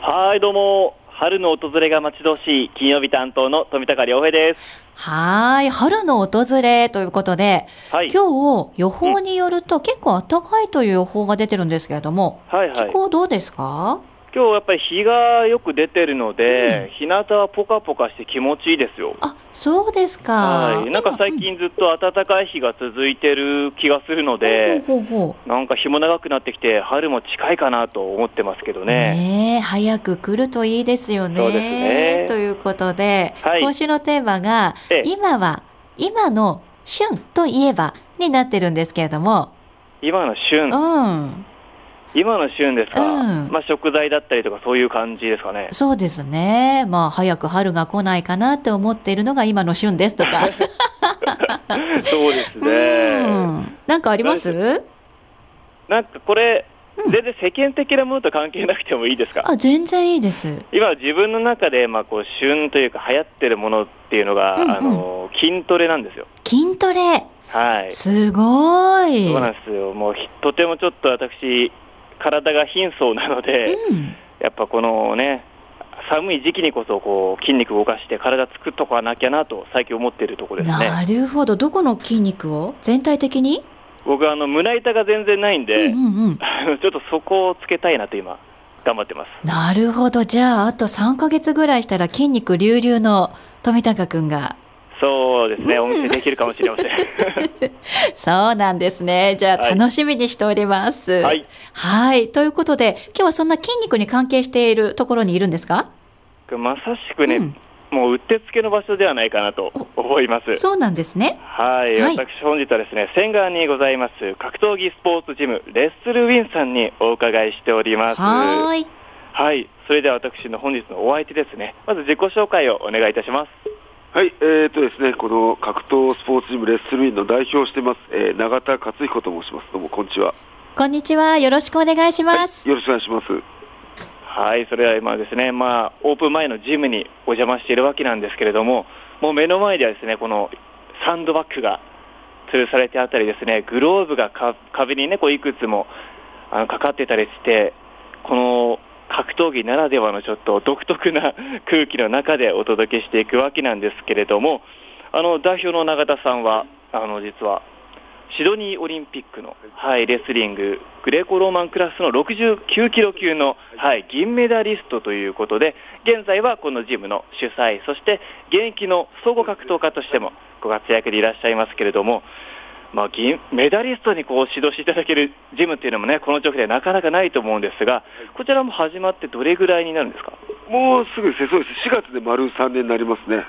はい、どうも。春の訪れが待ち遠しい金曜日担当の富高良平です。 はい、春の訪れということで、 はい。 今日予報によると結構暖かいという予報が出てるんですけれども、 はいはい。 気候どうですか？ 今日やっぱり日がよく出てるので、 うん。 日向はポカポカして気持ちいいですよ。 あ、そうですか。 はい。なんか今、 最近ずっと暖かい日が続いてる気がするので、 ほうほうほうほなんか日も長くなってきて春も近いかなと思ってますけどう。 ね。 ねえ、早く来るといいですよそうですね。とね。 いうことで、 はい。 今週のテーマが、 え、 今の旬といえばになってるんですけれども、 今のう旬。 ん、 今の旬ですうか。 ん。 まあ食材だったりとかそういう感じですかね。 そうですね。まあ、早く春が来ないかなって思っているのが今の旬ですとか。 そうですうね。 ん。なんかありま何でしょう。 す？ なんかこれ、 うん。 全然世間的なものと関係なくてもいいですか？ あ、全然いいです。 今自分の中で、こう、旬というか流行ってるものっていうのが、 うんうん。 筋トレなんですよ。 筋トレ。 はい。 すごそうなんい。 ですよ。もうとてもちょっと私、体が貧相なので、 うん。 やっぱこのね、寒い時期にこそこう筋肉を動かして体作っとかなきゃなと最近思っているところですね。 なるほど。どこの筋肉を全体的に？ 僕は胸板が全然ないんうんうで、 んうん。 ちょっとそこをつけたいなと今、頑張ってます。 なるほど。じゃあ、あと3ヶ月ぐらいしたら筋肉隆々の富高くんが。 そうですね、お見うん。 せできるかもしれません。 そうなんですね。じゃあはい。 楽しみにしております。 はい。 はい。ということで、今日はそんな筋肉に関係しているところにいるんですか？ まさしくね、 うん。 もううってつけの場所ではないかなと思います。 そうなんですね。 はい、 はい。 私本日はですね、仙川にございます格闘技スポーツジムレッスルウィンさんにお伺いしております。 はーい。 はい、それでは私の本日のお相手ですね、まず自己紹介をお願いいたします。 はい、ですね、この格闘スポーツジムレッスルインの代表をしてます、永田克彦と申します。どうもこんにちは。 こんにちは。よろしくお願いしはい、 ます。 よろしくお願いします。 はい、それでは今ですね、オープン前のジムにお邪魔しているわけなんですけれども、もう目の前ではですね、このサンドバッグが吊るされてあったりですね、グローブが壁にね、こういくつもかかってたりして、この格闘技ならではのちょっと独特な空気の中でお届けしていくわけなんですけれども、代表の永田さんは、実は、シドニーオリンピックの、はい、レスリング、グレコローマンクラスの69キロ級の、はい、銀メダリストということで、現在はこのジムの主催、そして現役の総合格闘家としてもご活躍でいらっしゃいますけれども、メダリストにこう指導していただけるジムっていうのもね、この直でなかなかないと思うんですが、こちらも始まってどれぐらいになるんですか？ もうすぐですね、そうです。4月で丸3年になりますね。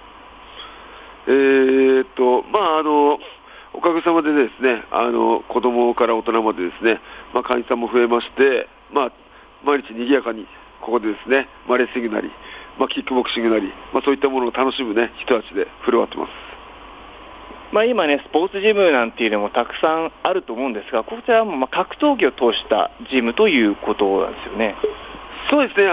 おかげさまでですね、子供から大人までですね、会員さんも増えまして、毎日賑やかに、ここでですね、レスリングなり、キックボクシングなり、そういったものを楽しむね、人たちで振る舞ってます。 今ね、スポーツジムなんていうのもたくさんあると思うんですが、こちらも格闘技を通したジムということなんですよね。 そうですね、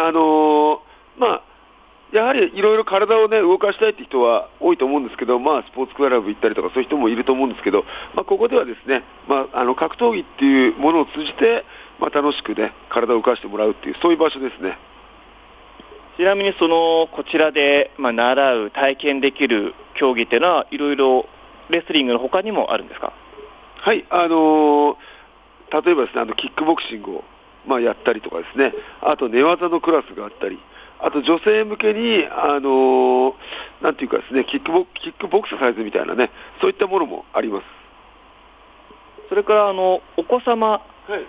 やはりいろいろ体を、ね、動かしたいという人は多いと思うんですけど、スポーツクラブ行ったりとかそういう人もいると思うんですけど、ここではですね、格闘技っていうものを通じて、楽しく、ね、体を動かしてもらうっていうそういう場所ですね。 ちなみにこちらで、習う体験できる競技っていうのはいろいろレスリングの他にもあるんですか？ はい、例えばですね、キックボクシングを、やったりとかですね、あと寝技のクラスがあったり、あと女性向けに、なんていうかですね、キックボクササイズみたいなね、そういったものもあります。 それからお子様、 はい、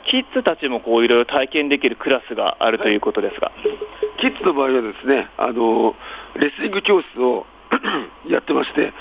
キッズたちもこういろいろ体験できるクラスがあるということですが、はい、 キッズの場合はですね、レスリング教室をやってまして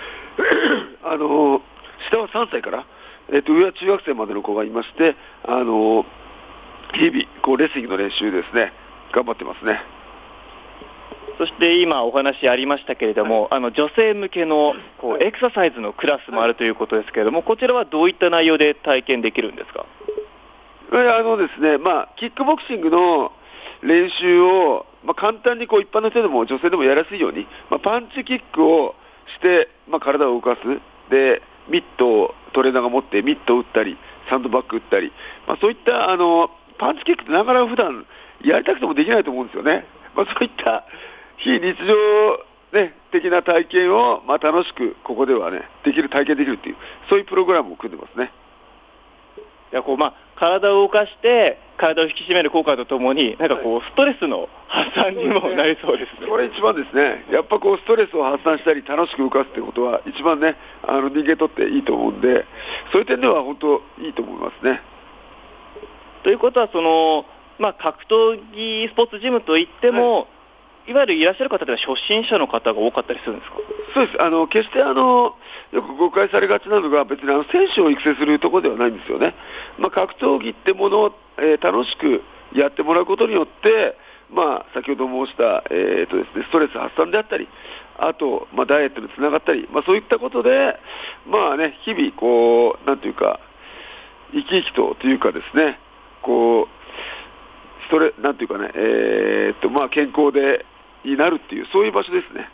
下は3歳から、上は中学生までの子がいまして、日々こうレスリングの練習ですね、頑張ってますね。 そして今お話ありましたけれども、女性向けのこうエクササイズのクラスもあるということですけれども、こちらはどういった内容で体験できるんですか？ ですね、キックボクシングの練習を、簡単にこう一般の人でも女性でもやりやすいように、パンチキックをして、体を動かす。で、ミットをトレーナーが持ってミットを打ったり、サンドバッグ打ったり、そういったパンチキックってなかなか普段やりたくてもできないと思うんですよね。そういった非日常、ね、的な体験を、楽しくここではね体験できるっていう、そういうプログラムを組んでますね。 いや体を動かして体を引き締める効果とともに、ストレスの発散にもなりそうですね。 これ一番ですね。やっぱストレスを発散したり楽しく動かすってことは一番ね、人間にとっていいと思うんで、そういう点では本当いいと思いますね。 ということは格闘技スポーツジムといっても、いわゆるいらっしゃる方では初心者の方が多かったりするんですか？ そうです。決してよく誤解されがちなのが、別に選手を育成するところではないんですよね。格闘技ってものを、楽しくやってもらうことによって、先ほど申した、ですね、ストレス発散であったり、あと、ダイエットにつながったり、そういったことで、日々なんていうか生き生きというかですね、なんていうかね、健康になるっていう、そういう場所ですね。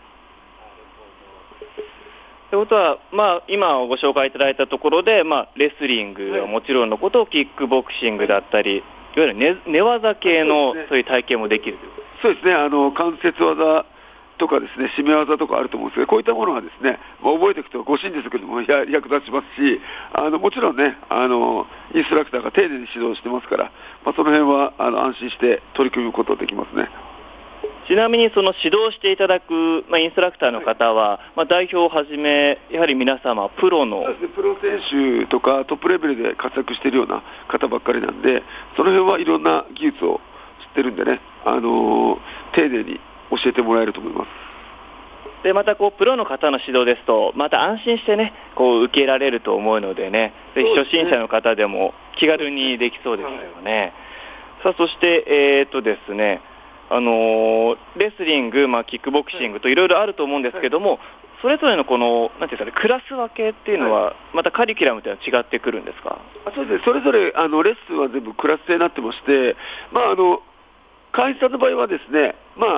ということは、今ご紹介いただいたところで、レスリングはもちろんのこと、キックボクシングだったり、いわゆる寝技系のそういう体験もできるということです。 そうですね。関節技とかですね、締め技とかあると思うんですけど、こういったものはですね、覚えていくと護身術でも役立ちますし、もちろんね、インストラクターが丁寧に指導してますから、その辺は安心して取り組むことができますね。 ちなみにその指導していただく、インストラクターの方は、代表をはじめ、やはり皆様、プロの、 プロ選手とかトップレベルで活躍しているような方ばっかりなんで、その辺はいろんな技術を知ってるんでね、丁寧に教えてもらえると思います。 でまたプロの方の指導ですと、また安心してね、受けられると思うのでね、ぜひ初心者の方でも気軽にできそうですよね。さあ、そしてですね、レスリング、キックボクシングといろいろあると思うんですけども、それぞれのなんていうんですかね、クラス分けっていうのは、またカリキュラムというのは違ってくるんですか？ そうですね、それぞれレッスンは全部クラス制になってまして、会員さんの場合はですね、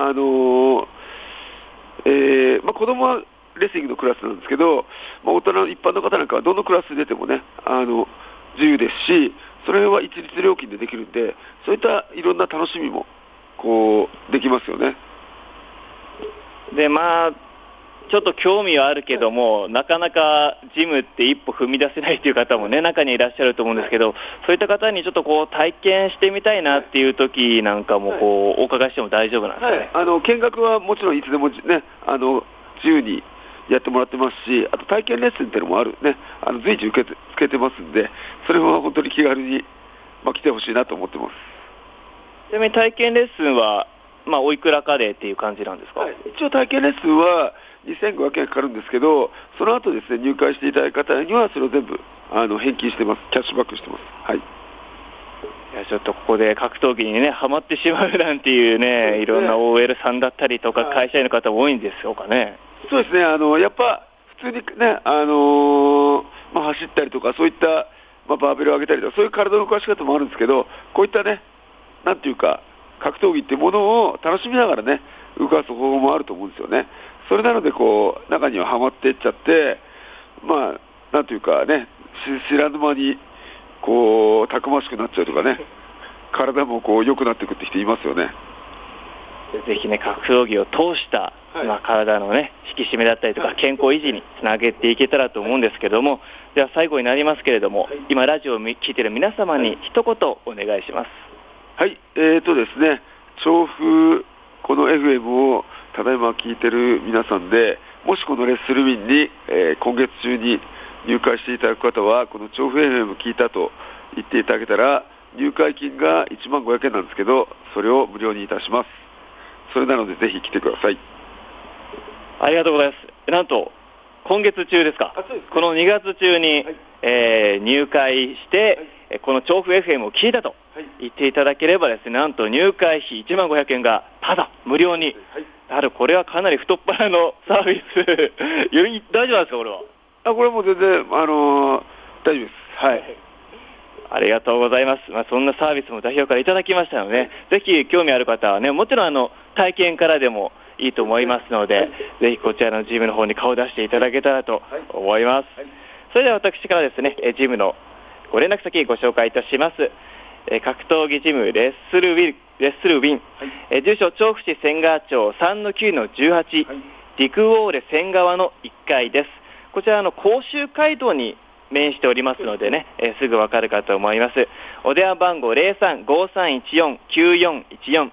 子供はレスリングのクラスなんですけど、大人の一般の方なんかはどのクラスに出てもね、自由ですし、それは一律料金でできるんで、そういったいろんな楽しみもできますよね。 でちょっと興味はあるけども、なかなかジムって一歩踏み出せないという方もね、中にいらっしゃると思うんですけど、そういった方にちょっと体験してみたいなっていう時なんかもお伺いしても大丈夫なんですかね？ 見学はもちろんいつでもね、自由にやってもらってますし、あと体験レッスンっていうのもあるね、随時受けてますんで、それは本当に気軽に、来てほしいなと思ってます。 ちなみに体験レッスンは、おいくらかでっていう感じなんですか？ 一応体験レッスンは2500円かかるんですけど、その後ですね、入会していただいた方にはそれを全部返金してます。キャッシュバックしてます。いや、ちょっとここで格闘技にねハマってしまうなんていうね、いろんな OL さんだったりとか会社員の方も多いんでしょうかね。 そうですね。やっぱ普通にね、走ったりとか、そういった、バーベルを上げたりとか、そういう体の動かし方もあるんですけど、こういったね、なんていうか格闘技ってものを楽しみながらね動かす方法もあると思うんですよね。それなので中にははまっていっちゃって、なんていうかね、知らぬ間にたくましくなっちゃうとかね、体も良くなっていくって人いますよね。 ぜひね、格闘技を通した、体のね引き締めだったりとか健康維持につなげていけたらと思うんですけども、では最後になりますけれども、今ラジオを聞いている皆様に一言お願いします。 はい、ですね、調布この FM をただいま聞いてる皆さんで、もしこのレッスルウィンに、今月中に入会していただく方は、この調布 FM 聞いたと言っていただけたら、入会金が15,000円なんですけど、それを無料にいたします。それなのでぜひ来てください。 ありがとうございます。なんと今月中ですか？ そうですね、 この2月中に、入会して、この調布 FM を聞いたと言っていただければですね、なんと入会費15,000円がただ無料になる。これはかなり太っ腹のサービス大丈夫なんですか？これはこれも全然大丈夫です。 ありがとうございます。そんなサービスも代表からいただきましたので、ぜひ興味ある方はね、もちろん体験からでもいいと思いますので、ぜひこちらのジムの方に顔を出していただけたらと思います。それでは私からですね、ジムのご連絡先ご紹介いたします。 格闘技ジムレッスルウィン、住所調布市千川町 3-9-18、陸ウォーレ千川の1階です。こちら甲州街道に面しておりますのでね、すぐわかるかと思います。お電話番号 03-5314-9414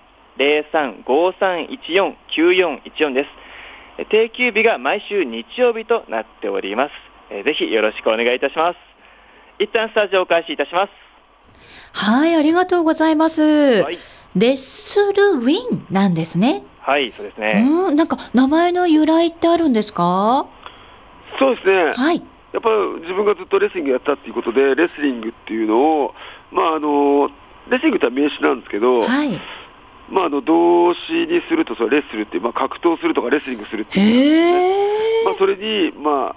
03-5314-9414 です。定休日が毎週日曜日となっております。ぜひよろしくお願いいたします。一旦スタジオを開始いたします。 はい、ありがとうございます。はい、レッスルウィンなんですね。 はい、そうですね。 なんか名前の由来ってあるんですか？ そうですね。 はい。 やっぱり自分がずっとレスリングやったっていうことで、レスリングっていうのを、レスリングって名詞なんですけど、 はい、 動詞にすると、レッスルって、格闘するとかレスリングするっていう、それに、ウ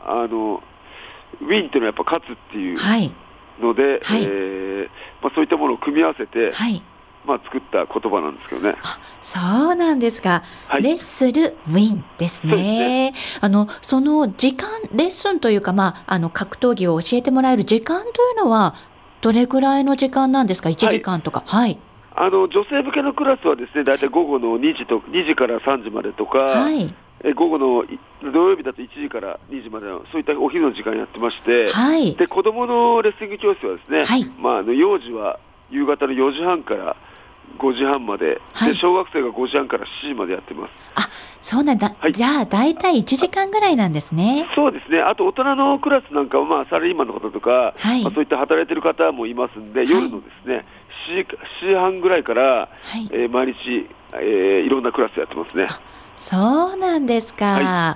ィンっていうのはやっぱ勝つっていうので、はい、そういったものを組み合わせて、はい、作った言葉なんですけどね。 そうなんですか。はい、レッスルウィンですね。その時間、レッスンというか、格闘技を教えてもらえる時間というのは、どれくらいの時間なんですか？ 1 時間とか。はい。 女性向けのクラスはですね、だいたい午後の2時から3時までとか、はい、午後の土曜日だと1時から2時までのそういったお昼の時間やってまして、はい、で子どものレスリング教室はですね、はい、幼児は夕方の4時半から5時半まで、はい、で小学生が5時半から7時までやってます。 そうなんだ、はい、じゃあ大体1時間ぐらいなんですね。 そうですね。あと大人のクラスなんかは、サラリーマンの方とか、はい、そういった働いてる方もいますんで、夜のですね、7時半ぐらいから、はい、毎日、いろんなクラスやってますね。 そうなんですか。はい、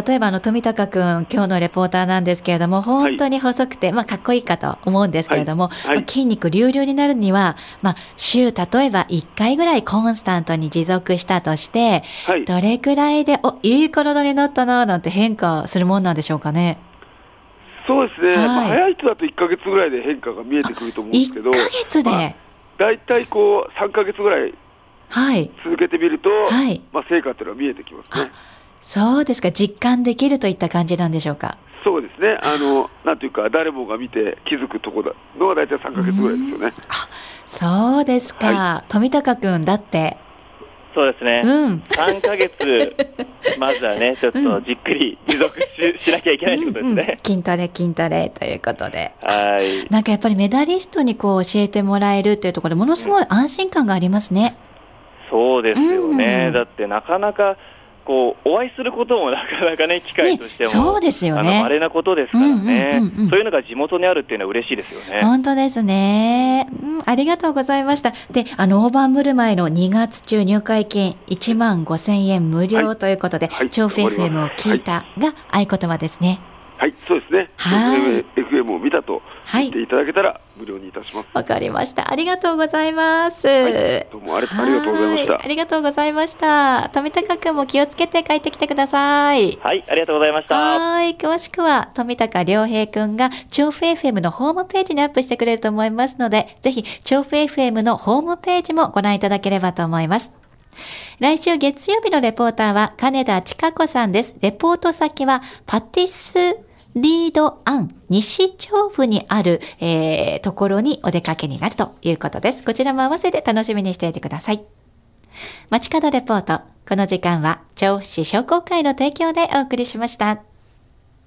例えば富高くん、今日のレポーターなんですけれども、本当に細くて、かっこいいかと思うんですけれども、はいはい、筋肉隆々になるには、週、例えば1回ぐらいコンスタントに持続したとして、はい、どれくらいで、いい体になったな、なんて変化するもんなんでしょうかね。 そうですね。早い人だと1ヶ月ぐらいで変化が見えてくると思うんですけど、 1ヶ月で、 だいたい3ヶ月ぐらい、はい、続けてみると、はい、成果というのは見えてきますね。 そうですか。実感できるといった感じなんでしょうか。 そうですね。なんていうか、誰もが見て気づくところのは大体3ヶ月ぐらいですよね。 そうですか。はい、富高くんだって。 そうですね。3ヶ月、まずはね、ちょっとじっくり持続 しなきゃいけないということですね。 筋トレということで。 はい。 なんかやっぱりメダリストに教えてもらえるというところでものすごい安心感がありますね。 そうですよね。だってなかなかお会いすることもなかなかね、機会としても、 そうですよね。 稀なことですからね、そういうのが地元にあるっていうのは嬉しいですよね。 本当ですね。ありがとうございました。で、大盤振る舞いの2月中入会金15,000円無料ということで、調布 FM を聞いたが合言葉ですね。 はい、そうですね。はい。FM を見たと言っていただけたら無料にいたします。 わかりました。ありがとうございます。 はい、どうもありがとうございました。 ありがとうございました。富高くんも気をつけて帰ってきてください。 はい、ありがとうございました。 はい、詳しくは富高良平くんが調布 FM のホームページにアップしてくれると思いますので、ぜひ調布 FM のホームページもご覧いただければと思います。来週月曜日のレポーターは金田千佳子さんです。レポート先はパティスリードアン西調布にある、ところにお出かけになるということです。こちらも合わせて楽しみにしていてください。街角レポート。この時間は調布市商工会の提供でお送りしました。